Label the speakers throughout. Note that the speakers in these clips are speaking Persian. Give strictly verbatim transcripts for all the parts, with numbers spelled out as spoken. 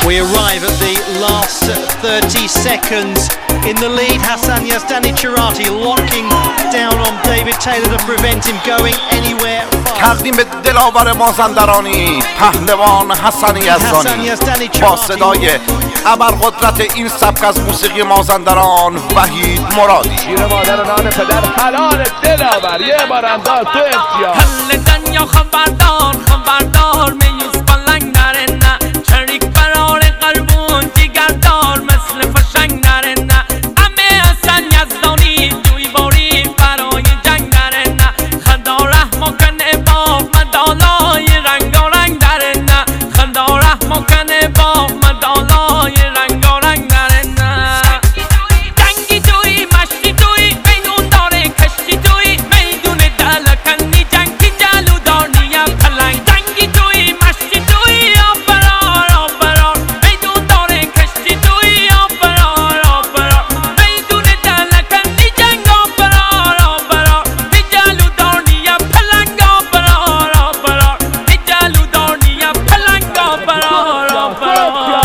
Speaker 1: We arrive at the last thirty seconds. In the lead, Hassan Yazdani Cherati locking down on David Taylor to prevent him going anywhere fast.
Speaker 2: تقدیم به دلاور مازندرانی پهلوان حسن یزدانی با صدای ابرقدرت این سبک از موسیقی مازندران وحید مرادی.
Speaker 3: شیر مادر نان پدر حلال دلاور یه بار انداز تو امتیاز.
Speaker 4: حل دنیا خبردار خبردار میوز بلنگ نره نه چریک برار قلبون دیگردار مثل فشنگ نره نه امه حسن یزدانی توی باری برای جنگ نره نه خدا رحم کنه با مدالای رنگارنگ نره نه خدا رحم کنه با مدالای رنگارنگ نره نه جنگی توی مشتی توی میدون داره کشتی توی میدون دلکنی جنگی جلو دارنی پلنگ جنگی توی مشتی توی آبرار آبرار میدون داره کشتی توی آبرار آبرار میدون دلکنی جنگ آبرار آبرار دی جلو دارنی پلنگ آبرار آبرار دی جلو دارنی پلنگ آبرار آبرار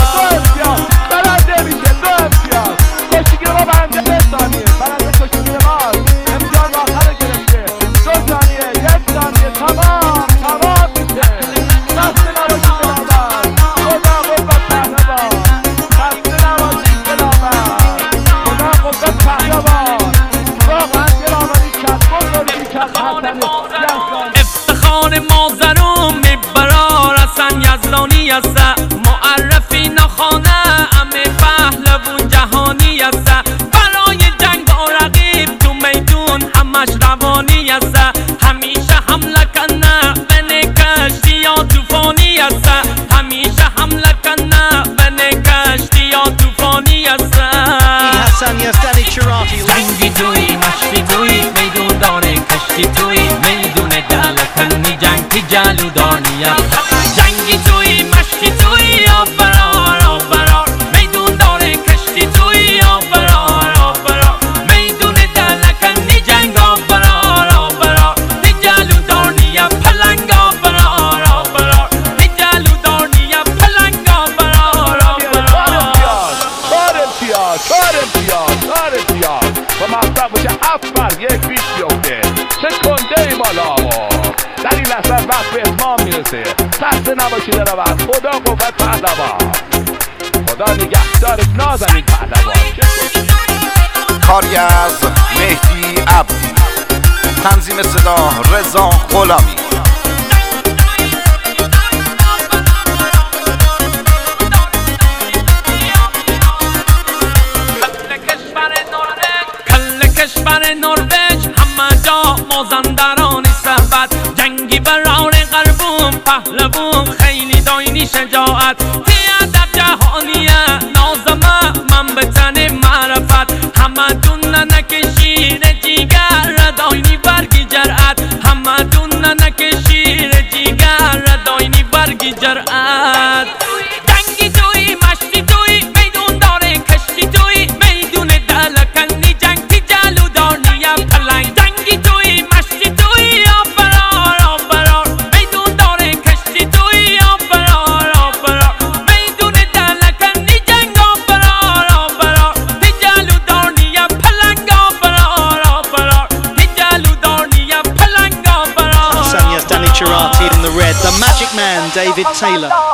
Speaker 3: برنده میشه دو امتیاز. کشتیگیر ما برنده به ثانیه برنده کشتیگیر ما امتیاز آخر گرفته. دو ثانیه یک ثانیه تمام تمام میشه. خسته نباشید دلاور خدا قوت پهلوان. خسته نباشید دلاور خدا قوت پهلوان. واقعا دلاوری کرد بزرگی کرد حسن یزدانی.
Speaker 4: افتخار مازرون میبرار حسن یزدانی است معرفی نخانه امه پهلوان جهانی است برای جنگ با رقیب تو میدون همش روانی است همیشه حمله کنه بین کشتی یا طوفانی است همیشه حمله کنه بین کشتی یا طوفانی است
Speaker 1: Hassan Yazdani Cherati.
Speaker 4: جنگی توی مشتی توی میدون داره کشتی توی میدون دلکنی جنگی جلو دارنی جنگی توی مشتی توی آبرار آبرار میدون داره کشتی توی آبرار آبرار میدون دلکنی جنگ آبرار آبرار دی جلو دارنی پلنگ آبرار آبرار دی جلو دارنی پلنگ آبرار آبرار
Speaker 3: چهار امتیاز چهار امتیاز چهار امتیاز و مطلب باشه هفت بر یک بیش بیفته. چه کنده ای مالا در این لحظه وقت به اتمام میرسه. خسته نباشید دلاور خدا قوت پهلوان. خدا نگهدار نازنین پهلوان.
Speaker 2: کاری از مهدی عبدی، تنظیم صدا رضا غلامی.
Speaker 4: کشور نروژ همه جا مازندران ثبت جنگی برار قلبون پهلوان خیلی داینی شجاعت ادب جهانیه نازمه من به تن معرفت همه دون نکشیر جیگر داینی برگی جرأت همه دون نکشیر جیگر داینی برگی جرأت جنگی توی مشتی توی میدون داره کشتی توی میدون دلکنی جنگی جلو دارنی پلنگ جنگی توی مشتی توی آبرار آبرار میدون داره کشتی توی آبرار آبرار میدون دلکنی جنگ آبرار آبرار دی جلو دارنی پلنگ آبرار آبرار دی جلو دارنی پلنگ آبرار.
Speaker 1: Hassan Yazdani Cherati in the red. The Magic Man, David Taylor.